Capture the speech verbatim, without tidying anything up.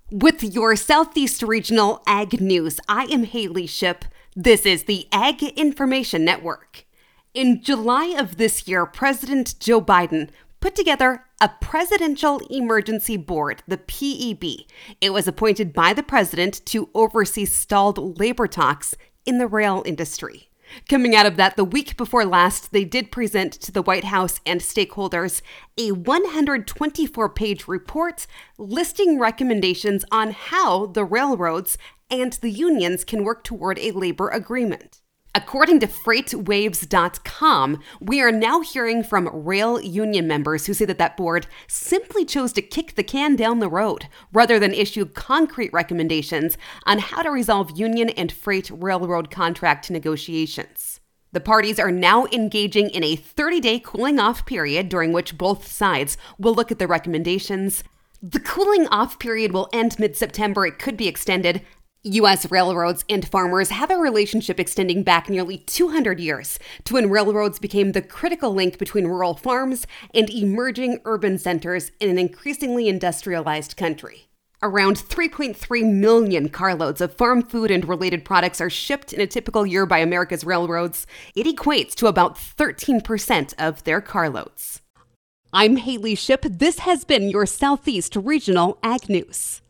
With your Southeast Regional Ag News, I am Haley Ship. This is the Ag Information Network. In July of this year, President Joe Biden put together a Presidential Emergency Board, the P E B. It was appointed by the president to oversee stalled labor talks in the rail industry. Coming out of that, the week before last, they did present to the White House and stakeholders a one hundred twenty-four page report listing recommendations on how the railroads and the unions can work toward a labor agreement. According to freight waves dot com, we are now hearing from rail union members who say that that board simply chose to kick the can down the road rather than issue concrete recommendations on how to resolve union and freight railroad contract negotiations. The parties are now engaging in a thirty-day cooling-off period during which both sides will look at the recommendations. The cooling-off period will end mid-September. It could be extended. U S railroads and farmers have a relationship extending back nearly two hundred years to when railroads became the critical link between rural farms and emerging urban centers in an increasingly industrialized country. Around three point three million carloads of farm food and related products are shipped in a typical year by America's railroads. It equates to about thirteen percent of their carloads. I'm Haley Ship. This has been your Southeast Regional Ag News.